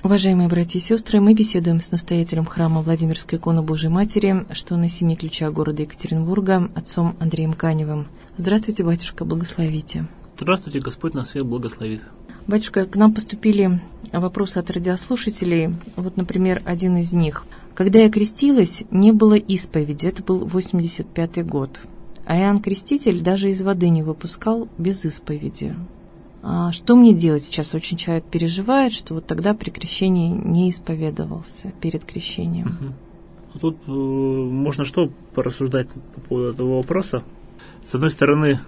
Уважаемые братья и сестры, мы беседуем с настоятелем храма Владимирской иконы Божией Матери, что на 7 ключах города Екатеринбурга, отцом Андреем Каневым. Здравствуйте, батюшка, благословите. Здравствуйте, Господь нас всех благословит. Батюшка, к нам поступили вопросы от радиослушателей. Вот, например, один из них. Когда я крестилась, не было исповеди, это был 85-й год. А Иоанн Креститель даже из воды не выпускал без исповеди. А что мне делать сейчас? Очень человек переживает, что вот тогда при крещении не исповедовался перед крещением. Тут можно что порассуждать по поводу этого вопроса. С одной стороны,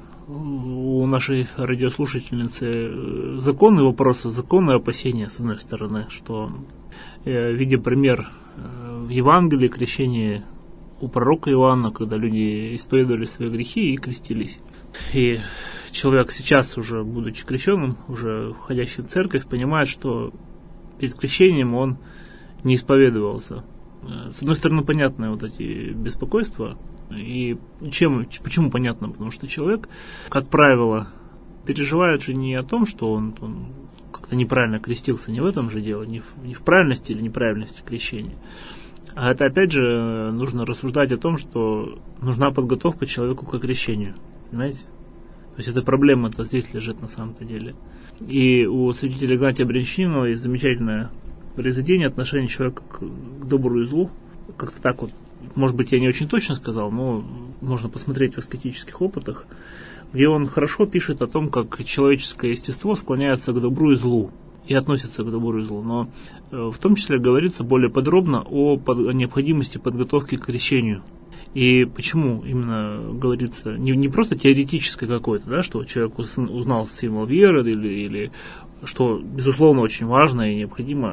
у нашей радиослушательницы законные вопросы, законные опасения, с одной стороны, что, видя пример в Евангелии крещения у пророка Иоанна, когда люди исповедовали свои грехи и крестились. И человек сейчас, уже будучи крещенным, уже входящий в церковь, понимает, что перед крещением он не исповедовался. С одной стороны, понятны вот эти беспокойства. И почему понятно? Потому что человек, как правило, переживает же не о том, что он как-то неправильно крестился, не в этом же дело, не в правильности или неправильности крещения. А это, опять же, нужно рассуждать о том, что нужна подготовка человеку к крещению. Понимаете? То есть эта проблема-то здесь лежит на самом-то деле. И у святителя Игнатия Брянчанинова есть замечательное произведение отношения человека к добру и злу. Как-то так вот, может быть, я не очень точно сказал, но можно посмотреть в аскетических опытах, где он хорошо пишет о том, как человеческое естество склоняется к добру и злу и относится к добру и злу. Но в том числе говорится более подробно о необходимости подготовки к крещению. И почему именно говорится, не просто теоретическое какое-то, да, что человек узнал символ веры, или что, безусловно, очень важно и необходимо,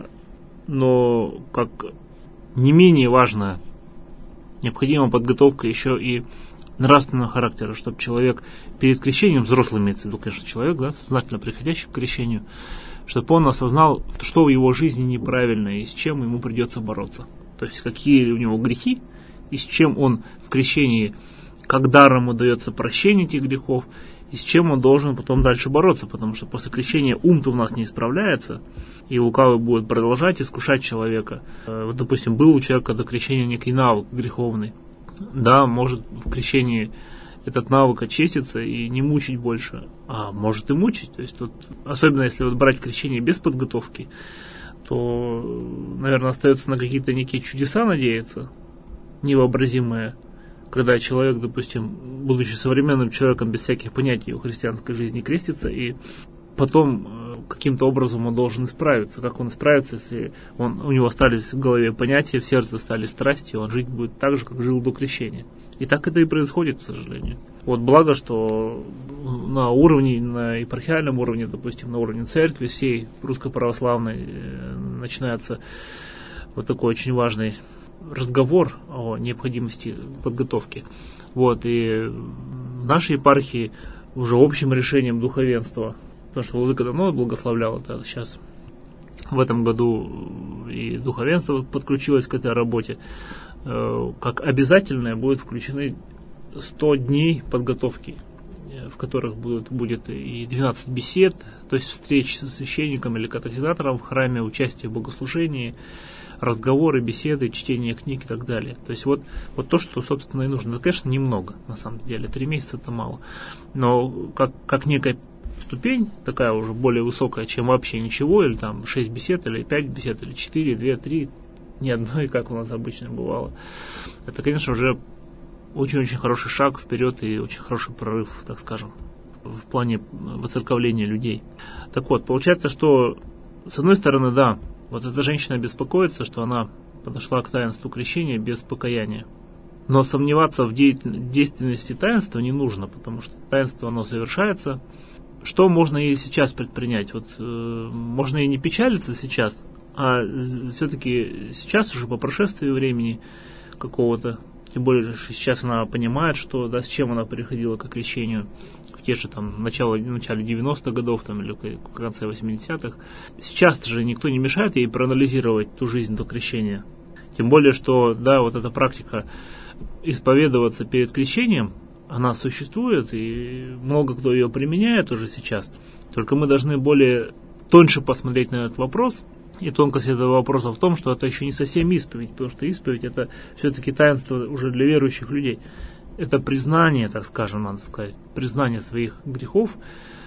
но как не менее важно, необходима подготовка еще и нравственного характера, чтобы человек перед крещением, взрослый имеется в виду, конечно, человек, да, сознательно приходящий к крещению, чтобы он осознал, что в его жизни неправильно и с чем ему придется бороться. То есть какие у него грехи, и с чем он в крещении, как даром ему дается прощение этих грехов, и с чем он должен потом дальше бороться, потому что после крещения ум-то у нас не исправляется, и лукавый будет продолжать искушать человека. Вот, допустим, был у человека до крещения некий навык греховный. Да, может в крещении этот навык очиститься и не мучить больше, а может и мучить. То есть тут, особенно если вот брать крещение без подготовки, то, наверное, остается на какие-то некие чудеса надеяться, невообразимое, когда человек, допустим, будучи современным человеком без всяких понятий о христианской жизни, крестится, и потом каким-то образом он должен исправиться. Как он исправится, если у него остались в голове понятия, в сердце стали страсти, он жить будет так же, как жил до крещения. И так это и происходит, к сожалению. Вот благо, что на уровне, на епархиальном уровне, допустим, на уровне церкви всей русско-православной начинается вот такой очень важный разговор о необходимости подготовки. Вот, и в нашей епархии уже общим решением духовенства, потому что владыка давно благословлял это, сейчас в этом году и духовенство подключилось к этой работе, как обязательное будут включены 100 дней подготовки, в которых будет и 12 бесед, то есть встреч со священником или катехизатором в храме, участие в богослужении, разговоры, беседы, чтение книг и так далее. То есть вот то, что, собственно, и нужно. Это, конечно, немного, на самом деле. 3 месяца это мало. Но как некая ступень, такая уже более высокая, чем вообще ничего, или там 6 бесед, или 5 бесед, или 4, 2, 3, ни одной, как у нас обычно бывало. Это, конечно, уже очень-очень хороший шаг вперед и очень хороший прорыв, так скажем, в плане воцерковления людей. Так вот, получается, что с одной стороны, да, вот эта женщина беспокоится, что она подошла к таинству крещения без покаяния. Но сомневаться в действенности таинства не нужно, потому что таинство, оно совершается. Что можно и сейчас предпринять? Вот можно и не печалиться сейчас, а все-таки сейчас уже по прошествии времени какого-то, тем более что сейчас она понимает, что, да, с чем она приходила к крещению в те же там начале 90-х годов там, или в конце 80-х. Сейчас же никто не мешает ей проанализировать ту жизнь до крещения. Тем более, что, да, вот эта практика исповедоваться перед крещением, она существует, и много кто ее применяет уже сейчас. Только мы должны более тоньше посмотреть на этот вопрос И тонкость этого вопроса в том, что это еще не совсем исповедь, потому что исповедь — это все-таки таинство уже для верующих людей. Это признание, так скажем, надо сказать, признание своих грехов,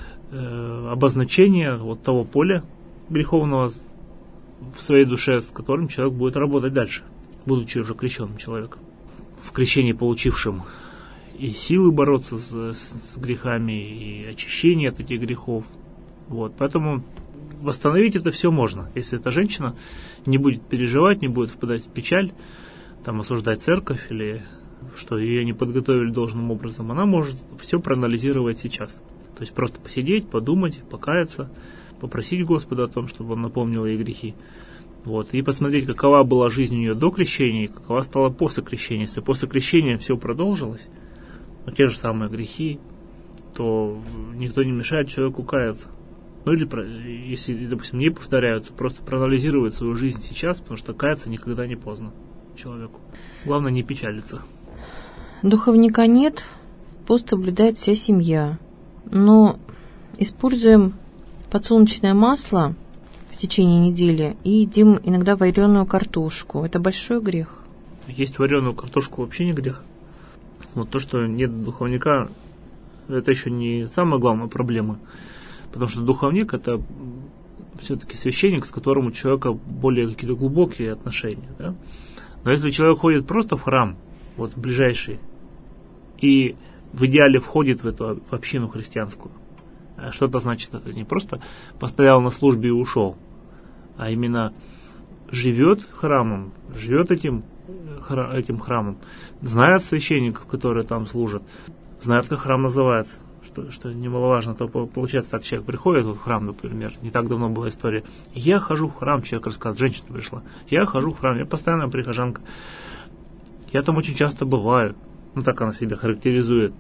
обозначение вот того поля греховного в своей душе, с которым человек будет работать дальше, будучи уже крещенным человеком. В крещении получившим и силы бороться с грехами, и очищение от этих грехов. Вот. Поэтому восстановить это все можно, если эта женщина не будет переживать, не будет впадать в печаль, там, осуждать церковь или что ее не подготовили должным образом. Она может все проанализировать сейчас. То есть просто посидеть, подумать, покаяться, попросить Господа о том, чтобы Он напомнил ей грехи. Вот. И посмотреть, какова была жизнь у нее до крещения и какова стала после крещения. Если после крещения все продолжилось, но те же самые грехи, то никто не мешает человеку каяться. Ну или, если, допустим, не повторяются, просто проанализировать свою жизнь сейчас, потому что каяться никогда не поздно человеку. Главное не печалиться. Духовника нет, пост соблюдает вся семья. Но используем подсолнечное масло в течение недели и едим иногда вареную картошку. Это большой грех? Есть вареную картошку вообще не грех. Вот то, что нет духовника, это еще не самая главная проблема. Потому что духовник — это все-таки священник, с которым у человека более какие-то глубокие отношения. Да? Но если человек ходит просто в храм, вот в ближайший, и в идеале входит в общину христианскую, что это значит? Это не просто постоял на службе и ушел, а именно живет храмом, живет этим храмом, знает священников, которые там служат, знает, как храм называется. Что немаловажно, то получается так, человек приходит в храм, например, не так давно была история, я хожу в храм, человек рассказывает, женщина пришла, я хожу в храм, я постоянная прихожанка, я там очень часто бываю, ну так она себя характеризует,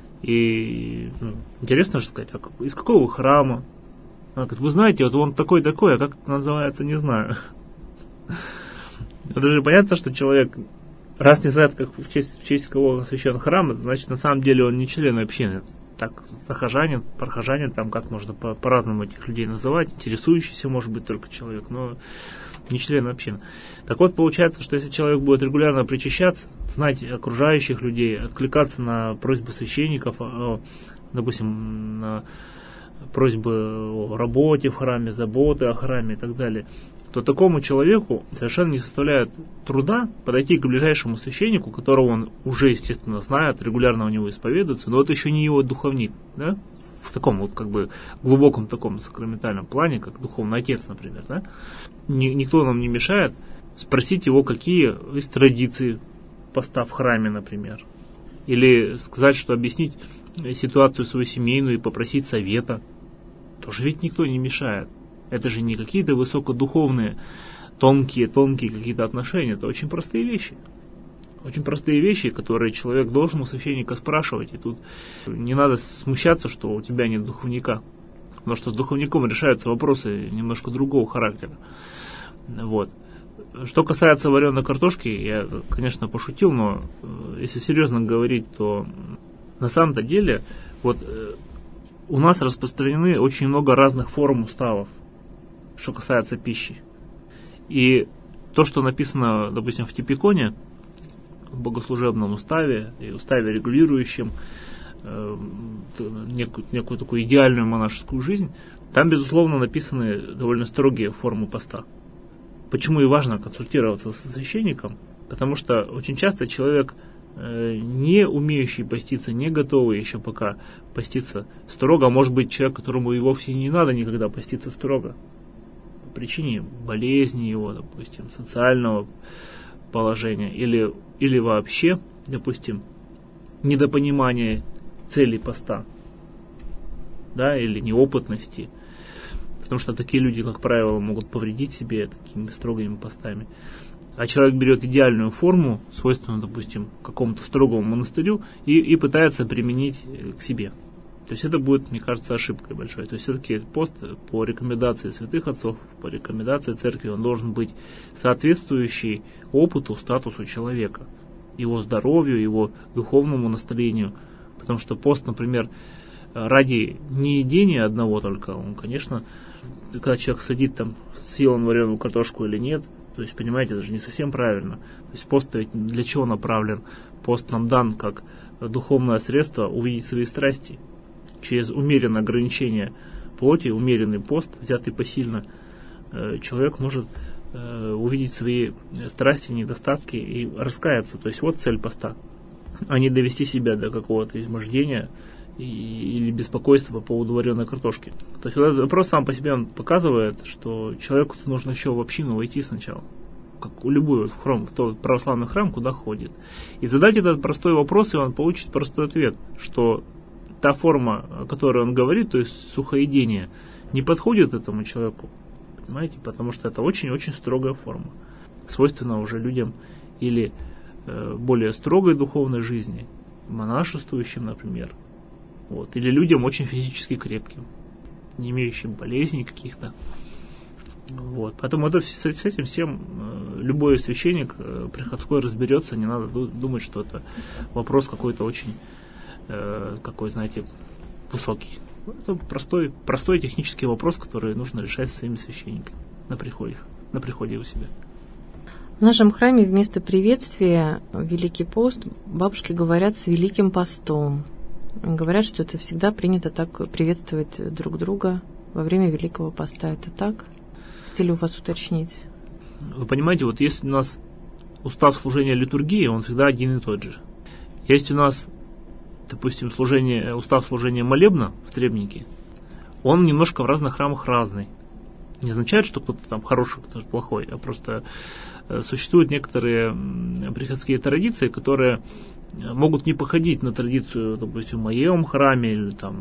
и интересно же сказать, из какого храма? Она говорит, вы знаете, вот он такой-такой, а как это называется, не знаю. Это же понятно, что человек, раз не знает, как в честь кого освящен храм, это значит, на самом деле он не член общины. Так, захожанин, прохожанин, там как можно по-разному этих людей называть, интересующийся может быть только человек, но не член общины. Так вот, получается, что если человек будет регулярно причащаться, знать окружающих людей, откликаться на просьбы священников, допустим, на просьбы о работе в храме, заботы о храме и так далее, то такому человеку совершенно не составляет труда подойти к ближайшему священнику, которого он уже, естественно, знает, регулярно у него исповедуется, но это еще не его духовник, да? В таком вот как бы глубоком таком сакраментальном плане, как духовный отец, например, да? Никто нам не мешает спросить его, какие есть традиции поста в храме, например, или сказать, что объяснить ситуацию свою семейную и попросить совета. Тоже ведь никто не мешает. Это же не какие-то высокодуховные, тонкие какие-то отношения. Это очень простые вещи. Очень простые вещи, которые человек должен у священника спрашивать. И тут не надо смущаться, что у тебя нет духовника. Потому что с духовником решаются вопросы немножко другого характера. Вот. Что касается вареной картошки, я, конечно, пошутил, но если серьезно говорить, то на самом-то деле вот у нас распространены очень много разных форм уставов, что касается пищи. И то, что написано, допустим, в Типиконе, в богослужебном уставе и уставе, регулирующем некую такую идеальную монашескую жизнь, там, безусловно, написаны довольно строгие формы поста. Почему и важно консультироваться со священником? Потому что очень часто человек, не умеющий поститься, не готовый еще пока поститься строго, а может быть человек, которому и вовсе не надо никогда поститься строго, по причине болезни его, допустим, социального положения или вообще, допустим, недопонимания целей поста, да, или неопытности. Потому что такие люди, как правило, могут повредить себе такими строгими постами. А человек берет идеальную форму, свойственную, допустим, какому-то строгому монастырю, и пытается применить к себе. То есть это будет, мне кажется, ошибкой большой. То есть все-таки пост по рекомендации святых отцов, по рекомендации церкви, он должен быть соответствующий опыту, статусу человека, его здоровью, его духовному настроению. Потому что пост, например, ради неедения одного только, он, конечно, когда человек следит, там, съел он вареную картошку или нет. То есть, понимаете, это же не совсем правильно. То есть пост ведь для чего направлен? Пост нам дан как духовное средство увидеть свои страсти. Через умеренное ограничение плоти, умеренный пост, взятый посильно, человек может увидеть свои страсти, недостатки и раскаяться. То есть вот цель поста. А не довести себя до какого-то измождения или беспокойства по поводу вареной картошки. То есть вот этот вопрос сам по себе он показывает, что человеку нужно еще в общину войти сначала, как у любой в храм, в тот православный храм, куда ходит. И задать этот простой вопрос, и он получит простой ответ, что та форма, о которой он говорит, то есть сухоедение, не подходит этому человеку. Понимаете? Потому что это очень-очень строгая форма. Свойственна уже людям или более строгой духовной жизни, монашествующим, например. Вот. Или людям очень физически крепким, не имеющим болезней каких-то. Вот. Поэтому это, с этим всем любой священник приходской разберется. Не надо думать, что это вопрос какой-то очень, знаете, высокий. Это простой технический вопрос, который нужно решать своими священниками на приходе у себя. В нашем храме вместо приветствия Великий пост бабушки говорят с Великим постом. Говорят, что это всегда принято так приветствовать друг друга во время Великого поста. Это так? Хотели у вас уточнить? Вы понимаете, вот есть у нас устав служения литургии, он всегда один и тот же. Есть у нас, допустим, устав служения молебна в Требнике, он немножко в разных храмах разный. Не означает, что кто-то там хороший, кто-то плохой, а просто существуют некоторые приходские традиции, которые могут не походить на традицию, допустим, в моем храме или там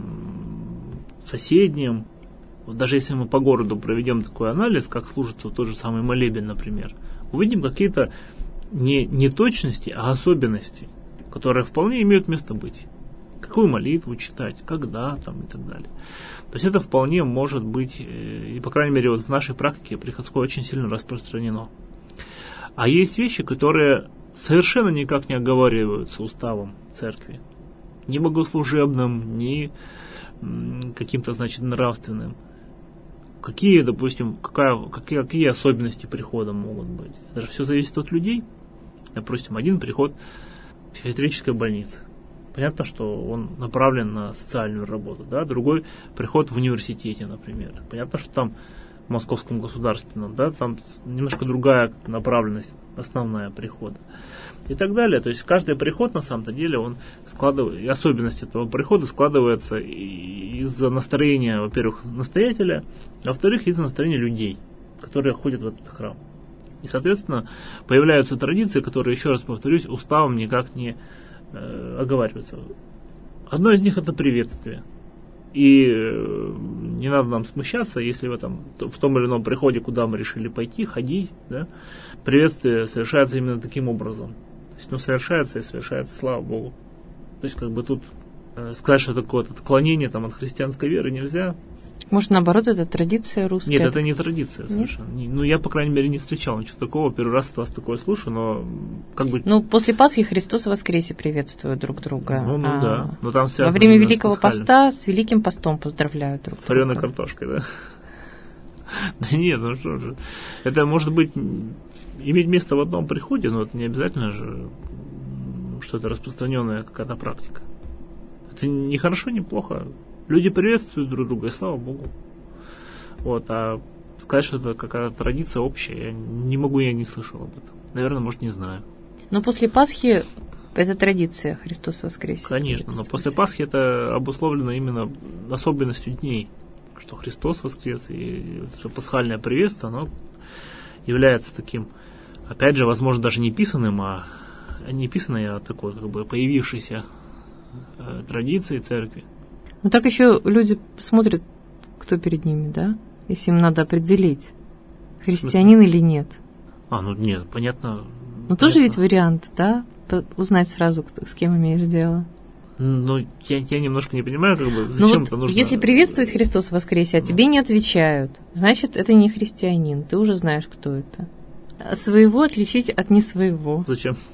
в соседнем. Вот даже если мы по городу проведем такой анализ, как служится тот же самый молебен, например, увидим какие-то не неточности, а особенности, которые вполне имеют место быть. Какую молитву читать, когда там и так далее. То есть это вполне может быть, и по крайней мере вот в нашей практике приходской очень сильно распространено. А есть вещи, которые совершенно никак не оговариваются уставом церкви. Ни богослужебным, ни каким-то, значит, нравственным. Какие, допустим, какие особенности прихода могут быть? Это же все зависит от людей. Допустим, один приход в психиатрической больнице. Понятно, что он направлен на социальную работу, да? Другой приход в университете, например. Понятно, что там в Московском государственном, да, там немножко другая направленность основная прихода. И так далее. То есть каждый приход на самом-то деле он складывает, и особенность этого прихода складывается из-за настроения, во-первых, настоятеля, а во-вторых, из-за настроения людей, которые ходят в этот храм. И, соответственно, появляются традиции, которые, еще раз повторюсь, уставом никак не оговариваются. Одно из них это приветствие. И не надо нам смущаться, если в том или ином приходе, куда мы решили пойти, ходить, да, приветствие совершается именно таким образом. То есть, совершается и совершается, слава Богу. То есть, как бы тут сказать, что такое отклонение там, от христианской веры нельзя. Может, наоборот, это традиция русская? Нет, это не традиция совершенно. Ну, я, по крайней мере, не встречал ничего такого. Первый раз от вас такое слышу, но как бы... Ну, после Пасхи Христос воскресе приветствуют друг друга. Да. Но там во время Великого поста с Великим постом поздравляют друг друга. С вареной картошкой, да? Да нет, ну что же. Это может быть иметь место в одном приходе, но это не обязательно же, что это распространенная какая-то практика. Это не хорошо, не плохо. Люди приветствуют друг друга, и слава Богу. Вот, а сказать, что это какая-то традиция общая, я не слышал об этом. Наверное, может, не знаю. Но после Пасхи это традиция, Христос воскресе. Конечно, но после Пасхи это обусловлено именно особенностью дней, что Христос воскрес, и это пасхальное приветствие, оно является таким, опять же, возможно, даже не писанным, а такой, как бы, появившейся традицией церкви. Ну так еще люди смотрят, кто перед ними, да? Если им надо определить, христианин или нет. Нет, понятно. Ну тоже ведь вариант, да? Узнать сразу, с кем имеешь дело. Ну, я немножко не понимаю, как бы, зачем это нужно. Если приветствовать Христос воскресе, а тебе не отвечают, значит, это не христианин, ты уже знаешь, кто это. А своего отличить от не своего. Зачем?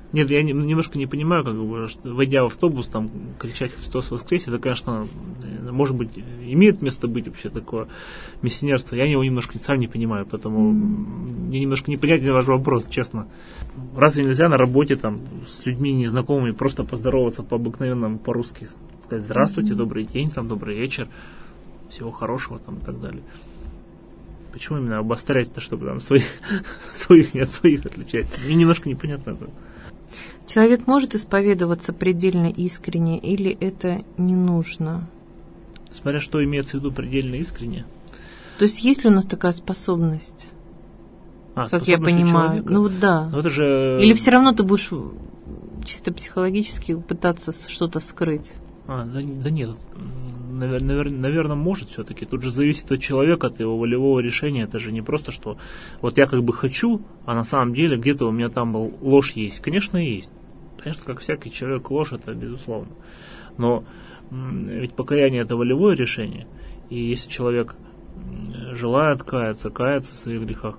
Нет, я немножко не понимаю, как бы, что, войдя в автобус, там, кричать «Христос воскресе», это, конечно, может быть, имеет место быть вообще такое миссионерство. Я его немножко сам не понимаю, поэтому мне немножко непонятен ваш вопрос, честно. Разве нельзя на работе там с людьми незнакомыми просто поздороваться по-обыкновенному, по-русски, сказать «Здравствуйте», «Добрый день», там, «Добрый вечер», «Всего хорошего» там, и так далее. Почему именно обострять-то, чтобы там своих не от своих отличать? Мне немножко непонятно это. Человек может исповедоваться предельно искренне или это не нужно? Смотря что имеется в виду предельно искренне. То есть есть ли у нас такая способность? Как я понимаю. Человека? Ну вот да. Но это же... Или все равно ты будешь чисто психологически пытаться что-то скрыть? Да нет. Наверное, может все-таки. Тут же зависит от человека, от его волевого решения. Это же не просто, что вот я как бы хочу, а на самом деле где-то у меня там ложь есть. Конечно, есть. Конечно, как всякий человек, ложь это безусловно. Но ведь покаяние это волевое решение. И если человек желает каяться в своих грехах,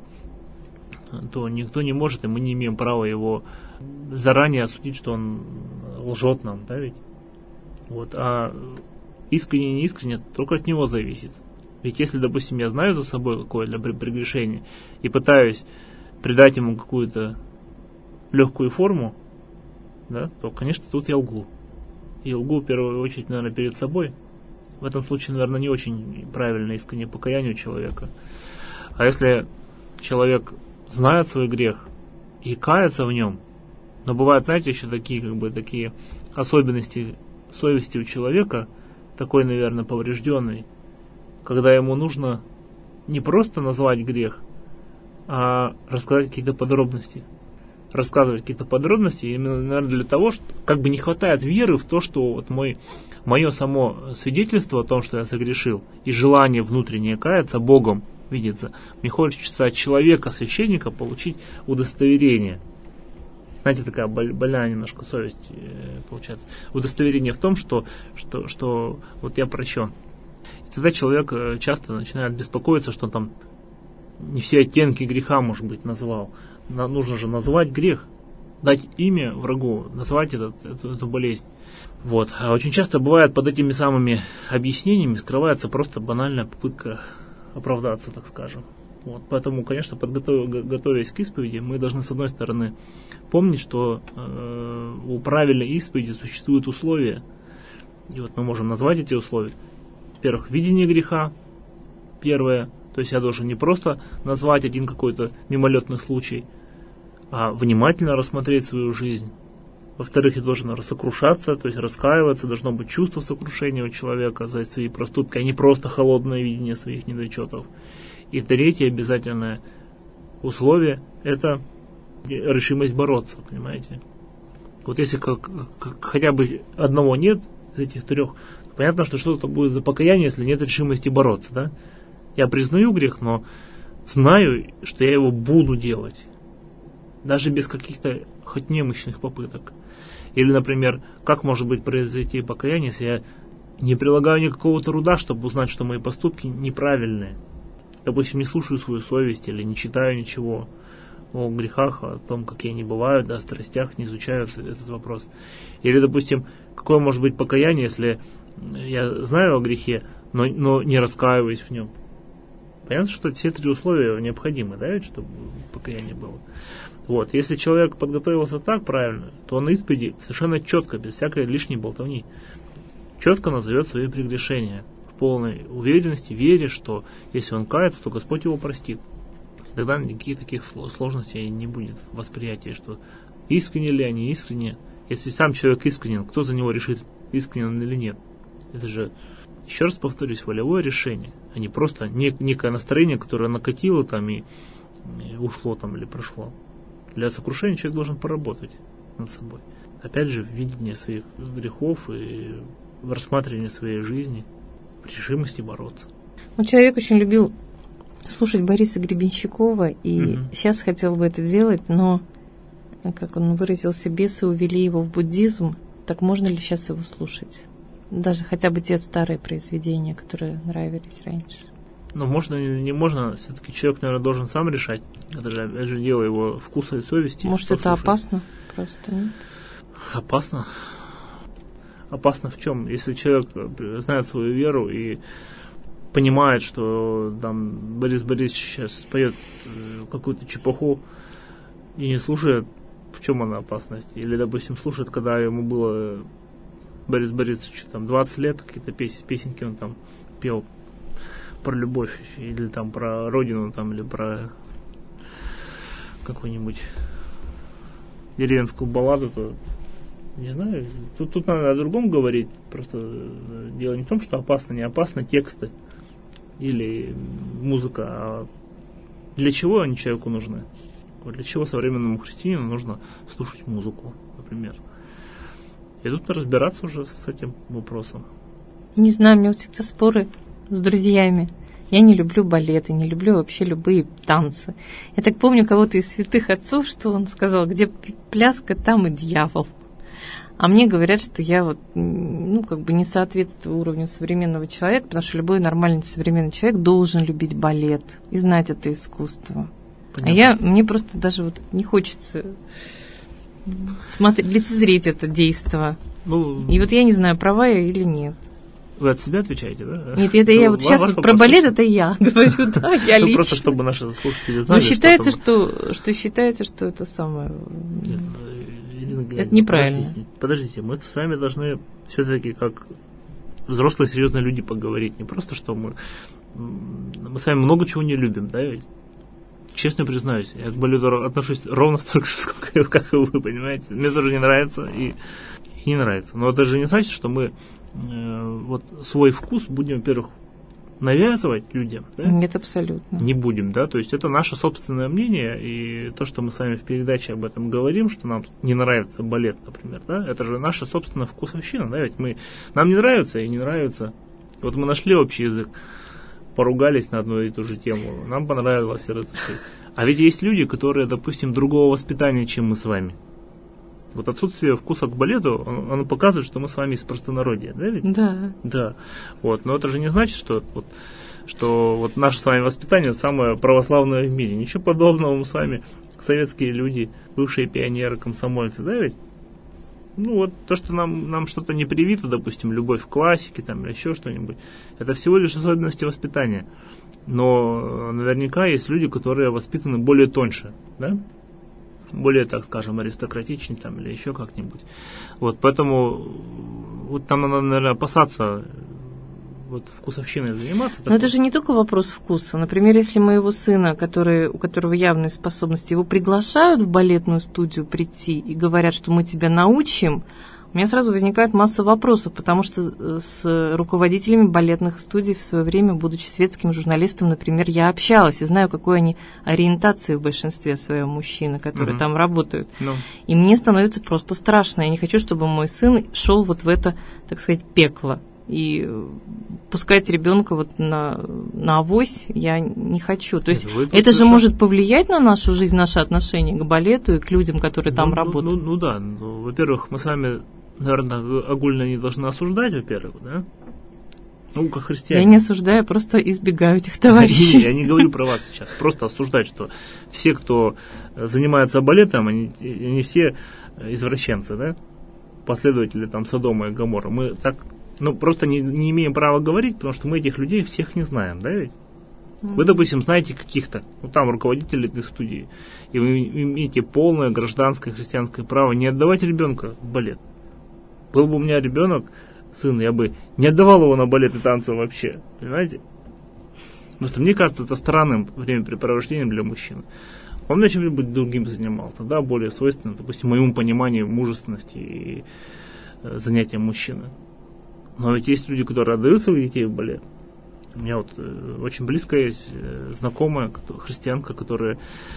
то никто не может, и мы не имеем права его заранее осудить, что он лжет нам, да ведь? Вот, а искренне, не искренне, только от него зависит. Ведь если, допустим, я знаю за собой какое-то прегрешение и пытаюсь придать ему какую-то легкую форму, да, то, конечно, тут я лгу. И лгу в первую очередь, наверное, перед собой. В этом случае, наверное, не очень правильно искреннее покаяние у человека. А если человек знает свой грех и кается в нем, но бывают, знаете, еще такие особенности совести у человека, такой, наверное, поврежденный, когда ему нужно не просто назвать грех, а рассказать какие-то подробности. Рассказывать какие-то подробности именно, наверное, для того, что как бы не хватает веры в то, что вот мое само свидетельство о том, что я согрешил, и желание внутреннее каяться Богом видится. Мне хочется от человека, священника, получить удостоверение. Знаете, такая больная немножко совесть получается. Удостоверение в том, что вот я прощен. И тогда человек часто начинает беспокоиться, что он там не все оттенки греха, может быть, назвал. Нужно же назвать грех, дать имя врагу, назвать эту болезнь. Вот. А очень часто бывает под этими самыми объяснениями скрывается просто банальная попытка оправдаться, так скажем. Вот. Поэтому, конечно, готовясь к исповеди, мы должны, с одной стороны, помнить, что у правильной исповеди существуют условия. И вот мы можем назвать эти условия. Во-первых, видение греха, первое. То есть я должен не просто назвать один какой-то мимолетный случай, а внимательно рассмотреть свою жизнь. Во-вторых, я должен сокрушаться, то есть раскаиваться, должно быть чувство сокрушения у человека за свои проступки, а не просто холодное видение своих недочетов. И третье обязательное условие – это решимость бороться, понимаете? Вот если хотя бы одного нет из этих трех, то понятно, что что-то будет за покаяние, если нет решимости бороться, да? Я признаю грех, но знаю, что я его буду делать. Даже без каких-то хоть немощных попыток. Или, например, как может быть произойти покаяние, если я не прилагаю никакого труда, чтобы узнать, что мои поступки неправильные. Допустим, не слушаю свою совесть или не читаю ничего о грехах, о том, какие они бывают, о страстях, не изучаю этот вопрос. Или, допустим, какое может быть покаяние, если я знаю о грехе, но не раскаиваюсь в нем. Понятно, что все три условия необходимы, да, чтобы покаяние было. Вот. Если человек подготовился так правильно, то он на исповеди совершенно четко, без всякой лишней болтовни, четко назовет свои прегрешения, в полной уверенности, вере, что если он кается, то Господь его простит. И тогда никаких таких сложностей не будет в восприятии, что искренне ли они, искренне. Если сам человек искренен, кто за него решит, искренен он или нет? Это же, еще раз повторюсь, волевое решение, а не просто некое настроение, которое накатило там и ушло там или прошло. Для сокрушения человек должен поработать над собой. Опять же, в видении своих грехов и в рассматривании своей жизни, в решимости бороться. Ну, человек очень любил слушать Бориса Гребенщикова, и сейчас хотел бы это делать, но, как он выразился, бесы увели его в буддизм. Так можно ли сейчас его слушать? Даже хотя бы те старые произведения, которые нравились раньше. Но можно или не можно, все-таки человек, наверное, должен сам решать. Это же, опять же, дело его вкуса и совести. Может, это слушать. Опасно просто, нет? Опасно? Опасно в чем? Если человек знает свою веру и понимает, что там Борис Борисович сейчас споет какую-то чепуху и не слушает, в чем она опасность? Или, допустим, слушает, когда ему было Борис Борисович там 20 лет, какие-то песенки он там пел про любовь, или там про родину, там, или про какую-нибудь деревенскую балладу, то не знаю, тут надо о другом говорить. Просто дело не в том, что опасно, не опасно тексты или музыка, а для чего они человеку нужны? Для чего современному христианину нужно слушать музыку, например? И тут разбираться уже с этим вопросом. Не знаю, у меня всегда споры с друзьями. Я не люблю балеты, не люблю вообще любые танцы. Я так помню кого-то из святых отцов, что он сказал, где пляска, там и дьявол. А мне говорят, что я вот, не соответствую уровню современного человека, потому что любой нормальный современный человек должен любить балет и знать это искусство. Понятно. А мне просто даже вот не хочется лицезреть это действо. И вот я не знаю, права я или нет. Вы от себя отвечаете, да? Нет, это я вот сейчас про балет, это я говорю, да, я лично. Просто чтобы наши слушатели знали. Но считается, что это самое... Это неправильно. Подождите, мы с вами должны все-таки как взрослые серьезные люди поговорить. Не просто, что мы с вами много чего не любим, да, ведь? Честно признаюсь, я к балету отношусь ровно столько же, сколько, как и вы, понимаете. Мне тоже не нравится и не нравится. Но это же не значит, что мы вот свой вкус будем, во-первых, навязывать людям. Да? Нет, абсолютно. Не будем, да, то есть это наше собственное мнение, и то, что мы с вами в передаче об этом говорим, что нам не нравится балет, например, да, это же наша собственная вкусовщина, да, ведь нам не нравится и не нравится. Вот мы нашли общий язык, поругались на одну и ту же тему, нам понравилось и разошлись. А ведь есть люди, которые, допустим, другого воспитания, чем мы с вами. Вот отсутствие вкуса к балету, оно показывает, что мы с вами из простонародья, да ведь? Да. Да. Вот. Но это же не значит, что наше с вами воспитание самое православное в мире. Ничего подобного, мы с вами советские люди, бывшие пионеры, комсомольцы, да ведь? Вот то, что нам что-то не привито, допустим, любовь к классике там, или еще что-нибудь, это всего лишь особенности воспитания. Но наверняка есть люди, которые воспитаны более тоньше, да? Более, так скажем, аристократичнее там, или еще как-нибудь. Вот, поэтому вот там надо, наверное, опасаться вот вкусовщиной заниматься. Но это же не только вопрос вкуса. Например, если моего сына, у которого явные способности, его приглашают в балетную студию прийти и говорят, что мы тебя научим, у меня сразу возникает масса вопросов, потому что с руководителями балетных студий в свое время, будучи светским журналистом, например, я общалась и знаю, какой они ориентации в большинстве своем мужчины, которые там работают. И мне становится просто страшно. Я не хочу, чтобы мой сын шел вот в это, так сказать, пекло. И пускать ребенка вот на авось я не хочу. То есть это же может повлиять на нашу жизнь, наше отношение к балету и к людям, которые там работают. Во-первых, мы с вами, наверное, огульно не должны осуждать, во-первых, да? Как христиане. Я не осуждаю, я просто избегаю этих товарищей. Я не говорю про вас сейчас. Просто осуждать, что все, кто занимается балетом, они все извращенцы, да? Последователи там Содома и Гоморры. Мы так... просто не имеем права говорить, потому что мы этих людей всех не знаем, да ведь? Вы, допустим, знаете каких-то, там руководителей этой студии, и вы имеете полное гражданское христианское право не отдавать ребенка в балет. Был бы у меня ребенок, сын, я бы не отдавал его на балет и танцы вообще, понимаете? Потому что мне кажется, это странным времяпрепровождением для мужчин. Он начал быть другим занимался, да, более свойственным, допустим, моему пониманию мужественности и занятиям мужчины. Но ведь есть люди, которые отдают своих детей в балет. У меня вот очень близкая есть знакомая, христианка, которая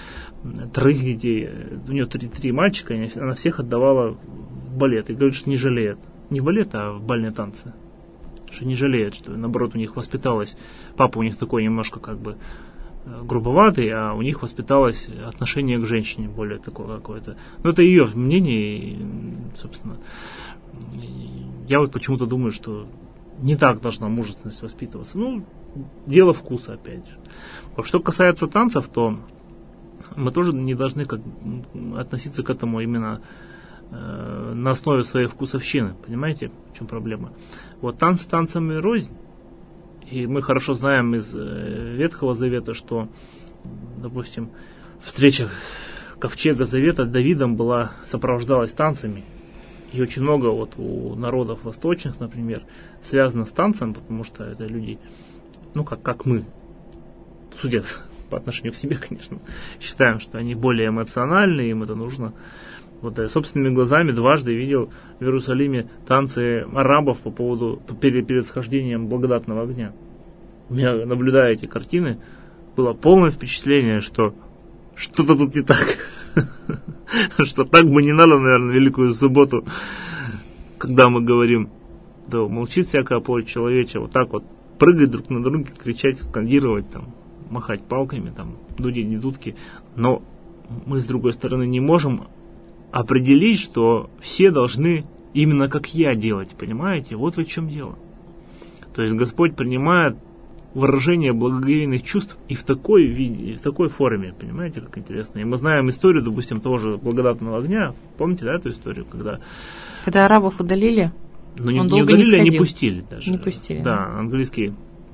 3 детей, у нее 3 мальчика, и она всех отдавала в балет. И говорит, что не жалеет. Не в балет, а в бальные танцы. Что не жалеет, что наоборот у них воспиталось, папа у них такой немножко как бы грубоватый, а у них воспиталось отношение к женщине более такое какое-то. Но это ее мнение, и, собственно, я вот почему-то думаю, что не так должна мужественность воспитываться. Дело вкуса, опять же. Что касается танцев, то мы тоже не должны относиться к этому именно на основе своей вкусовщины. Понимаете, в чем проблема? Вот танцы танцами рознь. И мы хорошо знаем из Ветхого Завета, что, допустим, встреча Ковчега Завета Давидом сопровождалась танцами. И очень много у народов восточных, например, связано с танцем, потому что это люди, как мы, судя по отношению к себе, конечно, считаем, что они более эмоциональные, им это нужно. Я собственными глазами дважды видел в Иерусалиме танцы арабов перед схождением благодатного огня. У меня, наблюдая эти картины, было полное впечатление, что что-то тут не так. Что так бы не надо, наверное, Великую Субботу, когда мы говорим, да молчит всякая плоть человечья, вот так вот прыгать друг на друга, кричать, скандировать, махать палками, дудить, не дудки. Но мы, с другой стороны, не можем определить, что все должны именно как я делать, понимаете? Вот в чем дело. То есть Господь принимает выражение благоговейных чувств и в такой виде, и в такой форме, понимаете, как интересно. И мы знаем историю, допустим, того же благодатного огня. Помните, да, эту историю, когда арабов удалили? Не удалили, а не пустили даже. Не пустили. Да, английский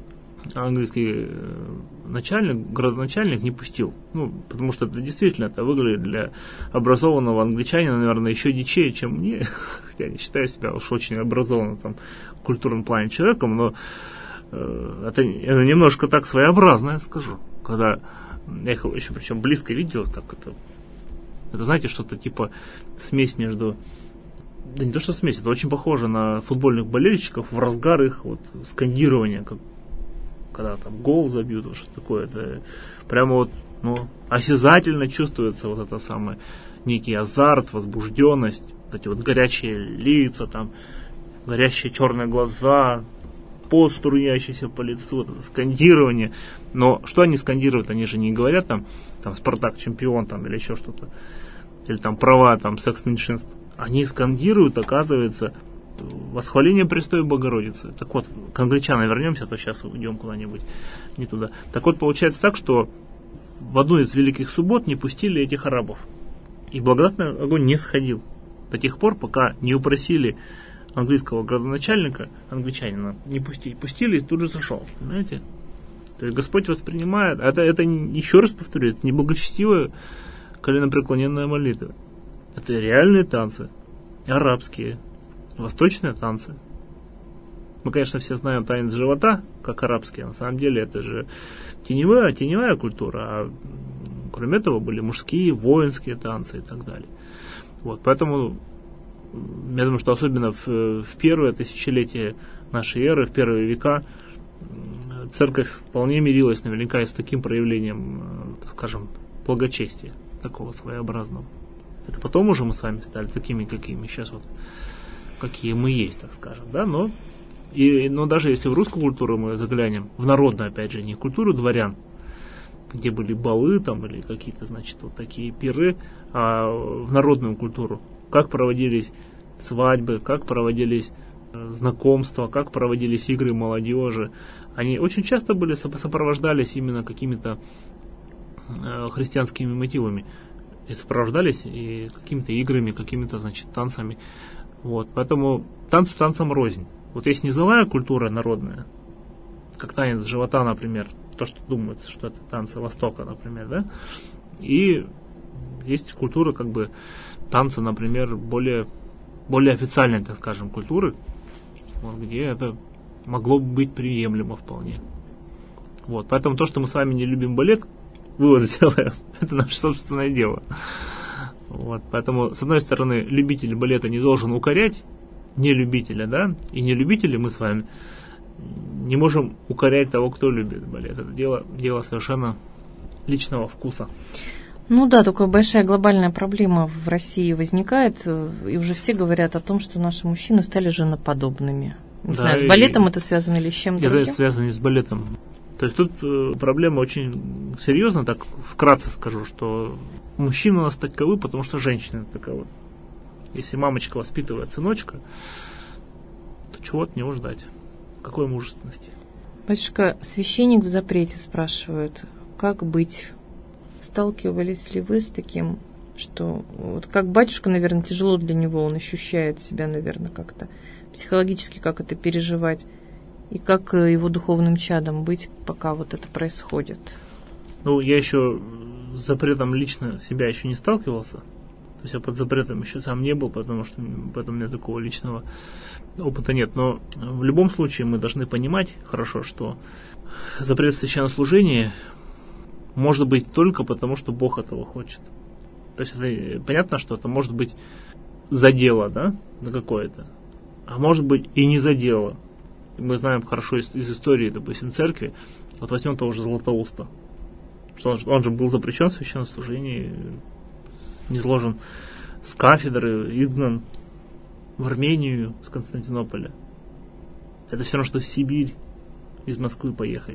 градоначальник не пустил. Потому что это действительно выглядит для образованного англичанина, наверное, еще дичее, чем мне. Хотя я не считаю себя уж очень образованным в культурном плане человеком, но это немножко так своеобразно, я скажу. Когда я их еще причем близко видел, это знаете, что-то типа смесь между... Да не то, что смесь, это очень похоже на футбольных болельщиков в разгар их скандирования, когда гол забьют, что такое. Это прямо осязательно чувствуется это самое, некий азарт, возбужденность, эти горячие лица, горящие черные глаза, пот, струящийся по лицу, это скандирование. Но что они скандируют? Они же не говорят Спартак чемпион или еще что-то. Или права секс-меньшинств. Они скандируют, оказывается, восхваление Престой Богородицы. Так вот, к англичанам вернемся, а то сейчас уйдем куда-нибудь не туда. Так вот, получается так, что в одну из великих суббот не пустили этих арабов. И благодатный огонь не сходил до тех пор, пока не упросили английского градоначальника, англичанина, не пустить. Пустили и тут же сошел. Понимаете? То есть Господь воспринимает, это еще раз повторю, это не благочестивая коленопреклоненная молитва. Это реальные танцы, арабские, восточные танцы. Мы, конечно, все знаем танец живота, как арабский, а на самом деле это же теневая культура, а кроме этого были мужские, воинские танцы и так далее. Поэтому я думаю, что особенно в первое тысячелетие нашей эры, в первые века, церковь вполне мирилась наверняка и с таким проявлением, так скажем, благочестия, такого своеобразного. Это потом уже мы с вами стали такими, какими сейчас какие мы есть, так скажем, да, но даже если в русскую культуру мы заглянем, в народную, опять же, не в культуру дворян, где были балы или какие-то, такие пиры, а в народную культуру, как проводились свадьбы, как проводились знакомства, как проводились игры молодежи, они очень часто сопровождались именно какими-то христианскими мотивами. И сопровождались и какими-то играми, какими-то, танцами. Поэтому танцам рознь. Есть низовая культура народная, как танец живота, например, то, что думается, что это танцы Востока, например, да? И есть культура, танца, например, более официальной, так скажем, культуры, где это могло быть приемлемо вполне. Поэтому то, что мы с вами не любим балет, вывод сделаем, это наше собственное дело. Поэтому, с одной стороны, любитель балета не должен укорять нелюбителя, да, и нелюбители мы с вами не можем укорять того, кто любит балет. Это дело совершенно личного вкуса. Такая большая глобальная проблема в России возникает, и уже все говорят о том, что наши мужчины стали женоподобными. Не знаю, с балетом это связано или с чем-то другим? Это связано не с балетом. То есть тут проблема очень серьезная, так вкратце скажу, что мужчины у нас таковы, потому что женщины таковы. Если мамочка воспитывает сыночка, то чего от него ждать? Какой мужественности? Батюшка, священник в запрете спрашивает, как быть? Сталкивались ли вы с таким, что вот как батюшка, наверное, тяжело для него, он ощущает себя, наверное, как-то психологически, как это переживать, и как его духовным чадом быть, пока вот это происходит? Ну, я еще с запретом лично себя еще не сталкивался. То есть я под запретом еще сам не был, потому что поэтому у меня такого личного опыта нет. Но в любом случае мы должны понимать хорошо, что запрет священнослужения может быть только потому, что Бог этого хочет. То есть это, понятно, что это может быть за дело, да, за какое-то, а может быть и не за дело. Мы знаем хорошо из истории, допустим, церкви, вот возьмем того же Златоуста, что он же был запрещен в священнослужении, низложен с кафедры, изгнан в Армению с Константинополя. Это все равно, что в Сибирь из Москвы поехать.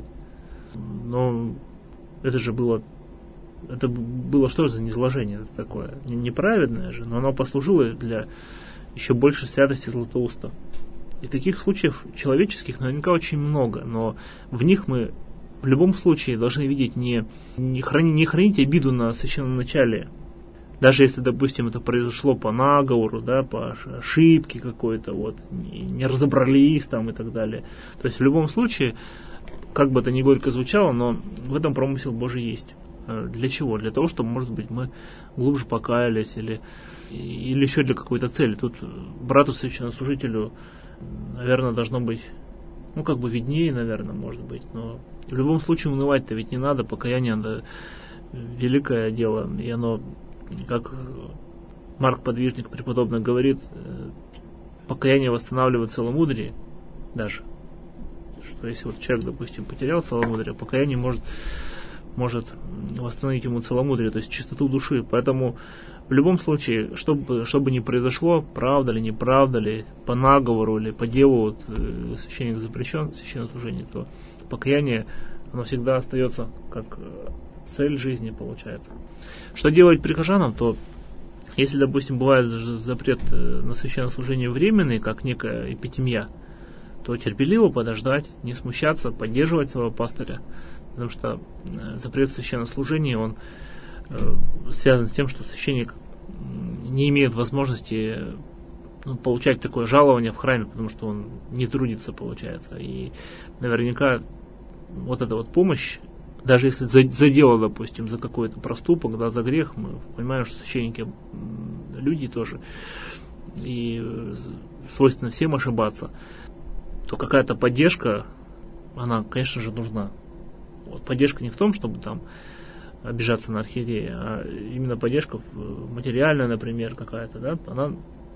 Но это же было... Это было что за низложение такое? Неправедное же, но оно послужило для еще большей святости Златоуста. И таких случаев человеческих наверняка очень много, но в них мы в любом случае должны видеть не хранить обиду на священноначалие. Даже если, допустим, это произошло по наговору, да, по ошибке какой-то, вот, не разобрались там и так далее. То есть в любом случае, как бы это ни горько звучало, но в этом промысел Божий есть. Для чего? Для того, чтобы, может быть, мы глубже покаялись или еще для какой-то цели. Тут брату священнослужителю, наверное, должно быть, ну, как бы виднее, наверное, может быть, но в любом случае унывать-то ведь не надо, покаяние это великое дело, и оно, как Марк Подвижник преподобный говорит, покаяние восстанавливает целомудрие даже. Что если вот человек, допустим, потерял целомудрие, покаяние может восстановить ему целомудрие, то есть чистоту души. Поэтому в любом случае, что бы ни произошло, правда ли, неправда ли, по наговору или по делу вот, священник запрещен, священнослужение, то покаяние, оно всегда остается как цель жизни, получается. Что делать прихожанам, то если, допустим, бывает запрет на священнослужение временный, как некая эпитемия, то терпеливо подождать, не смущаться, поддерживать своего пастыря, потому что запрет священнослужения, он связан с тем, что священник не имеет возможности получать такое жалование в храме, потому что он не трудится, получается. И наверняка вот эта вот помощь, даже если за дело, допустим, за какой-то проступок, да, за грех, мы понимаем, что священники люди тоже, и свойственно всем ошибаться, то какая-то поддержка, она, конечно же, нужна. Вот, поддержка не в том, чтобы там обижаться на архиерея, а именно поддержка материальная, например, какая-то, да, она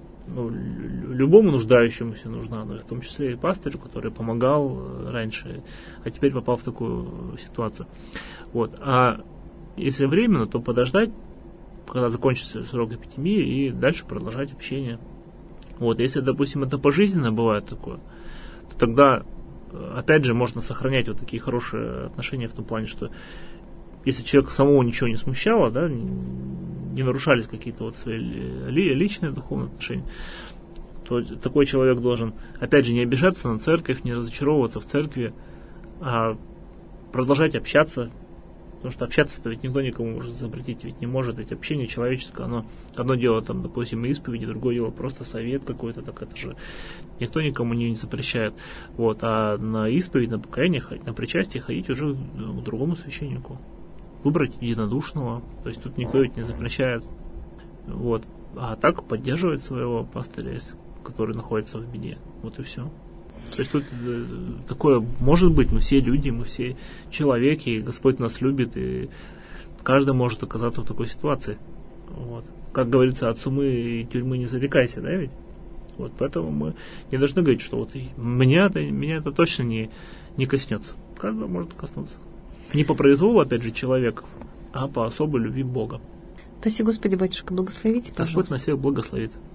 любому нуждающемуся нужна, но в том числе и пастырю, который помогал раньше, а теперь попал в такую ситуацию. Вот. А если временно, то подождать, когда закончится срок эпитемии, и дальше продолжать общение. Вот. Если, допустим, это пожизненно бывает такое, то тогда, опять же, можно сохранять вот такие хорошие отношения в том плане, что если человека самого ничего не смущало, да, не нарушались какие-то вот свои личные духовные отношения, то такой человек должен, опять же, не обижаться на церковь, не разочаровываться в церкви, а продолжать общаться, потому что общаться-то ведь никто никому может запретить, ведь не может, ведь общение человеческое, оно одно дело, там, допустим, исповеди, другое дело просто совет какой-то, так это же никто никому не запрещает, вот, а на исповедь, на покаяние, на причастие ходить уже к другому священнику. Выбрать единодушного, то есть тут никто ведь не запрещает, вот, а так поддерживать своего пастыря, который находится в беде, вот и все. То есть тут такое, может быть, мы все люди, мы все человеки, и Господь нас любит, и каждый может оказаться в такой ситуации, вот. Как говорится, от сумы и тюрьмы не зарекайся, да, ведь? Вот, поэтому мы не должны говорить, что вот меня это точно не коснется, каждого может коснуться. Не по произволу, опять же, человеков, а по особой любви Бога. Спаси Господи, батюшка, благословите, пожалуйста. Господь нас всех благословит.